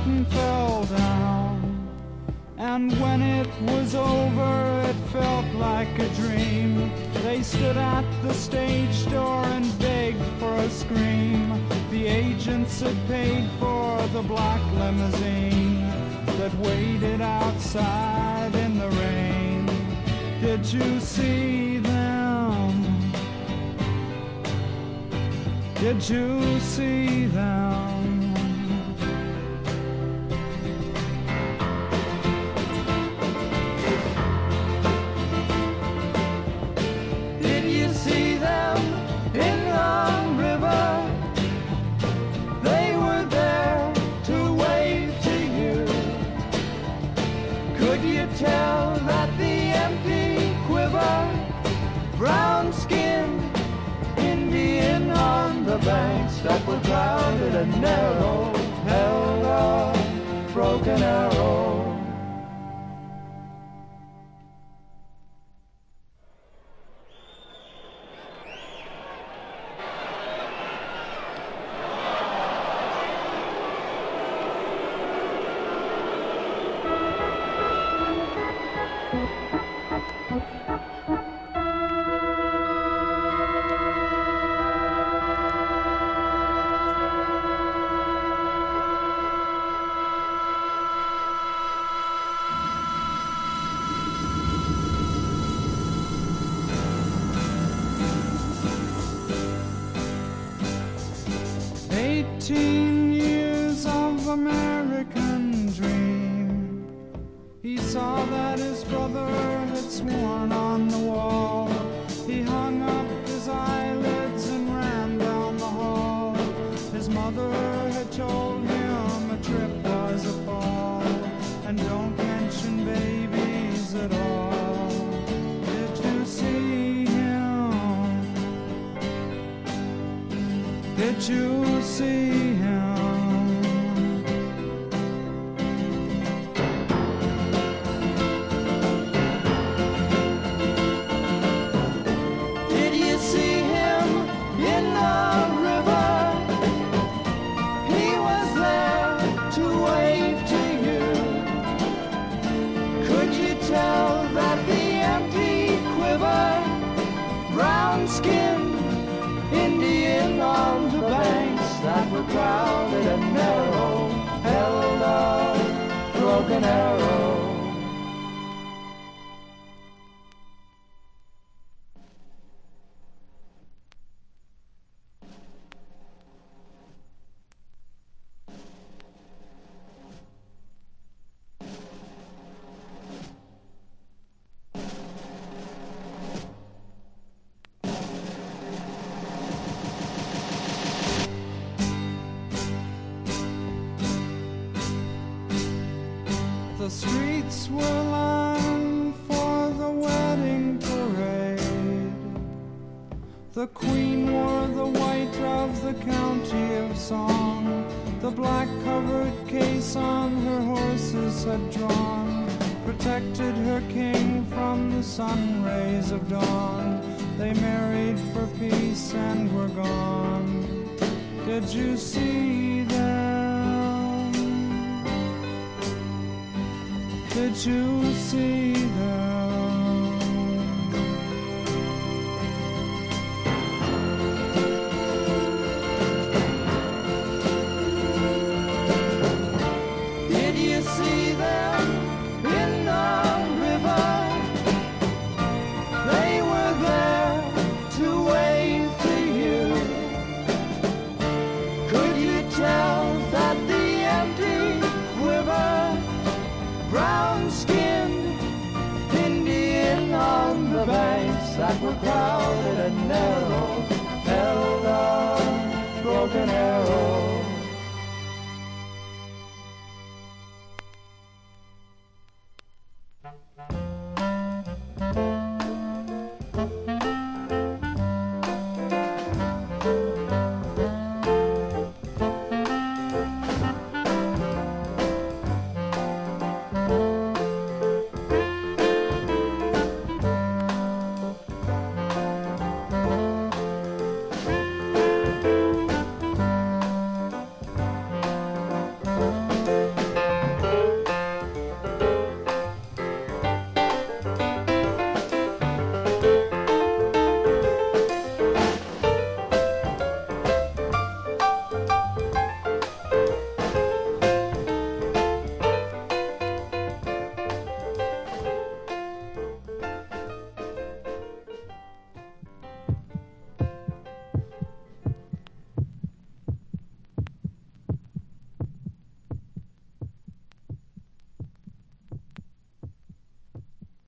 curtain fell down, and when it was over, it felt like a dream. They stood at the stage door and begged for a scream. The agents had paid for the black limousine that waited outside in the rain. Did you see them? Did you see them? Did you see them in the river? They were there to wave to you. Could you tell that the empty quiver, brown-skinned Indian on the banks that were crowded and narrow held a broken arrow? Years of American dream. He saw that his brother had sworn on the wall. He hung up his eyelids and ran down the hall. His mother had told him a trip was a fall, and don't mention babies at all. Did you see him? Did you see him? Did you see him in the river? He was there to wave to you. Could you tell that the empty quiver, brown-skinned Indian on the banks that were crowded and narrow held a broken arrow? The streets were lined for the wedding parade. The queen wore the white of the county of song. The black covered case on her horses had drawn protected her king from the sun rays of dawn. They married for peace and were gone. Did you see them? Did you see them? Did you see them in the river? They were there to wave to you. Could you tell that the empty quiver, brown-skinned Indian on the banks that were crowded and narrow held a broken arrow?